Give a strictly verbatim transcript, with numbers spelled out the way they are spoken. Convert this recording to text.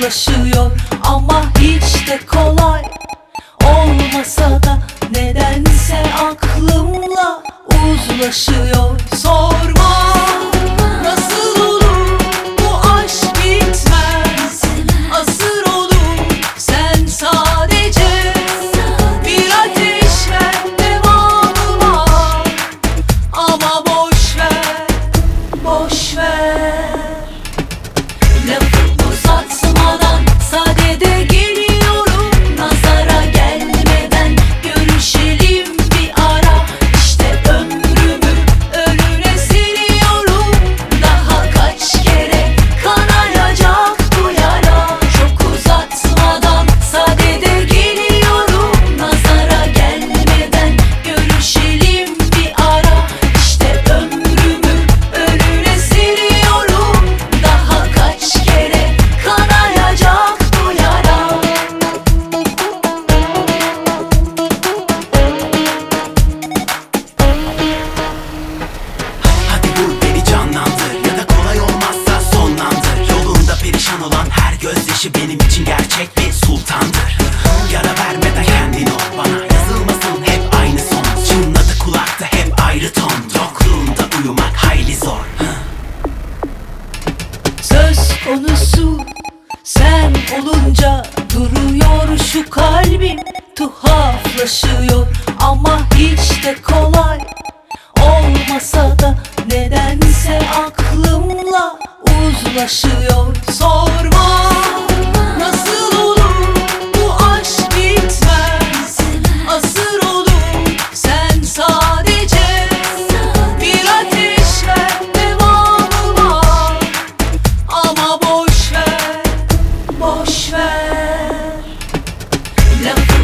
uzlaşıyor ama hiç de kolay olmasa da nedense aklımla uzlaşıyor. Sorma nasıl olur bu aşk bitmez, asır olur sen sadece bir ateş ver, devamı var ama boş ver, boş ver. Lafı uzatmadan sadede geliyorum, nazara gelmeden görüşelim bir ara. İşte ömrümü ölüne siliyorum, daha kaç kere kanayacak bu yara. Çok uzatmadan sadede geliyorum, nazara gelmeden görüşelim bir ara. İşte ömrümü ölüne siliyorum, daha kaç kere kanayacak bu yara. Hadi vur beni canlandır, ya da kolay olmazsa sonlandır. Yolunda perişan olan her gözyaşı benim için gerçek bir sultandır. Yara vermeden kendin ol, bana yazılmasın hep aynı son. Çınladı kulakta hep ayrı ton, yokluğunda uyumak hayli zor. Söz konusu sen olunca duruyor şu kalbim, tuhaflaşıyor ama hiç de kolay olmasa da nedense aklımla uzlaşıyor. Sorma nasıl olur bu aşk bitmez, asır olur sen sadece bir ateş ver, devamı var ama boş ver, boş ver. Lafı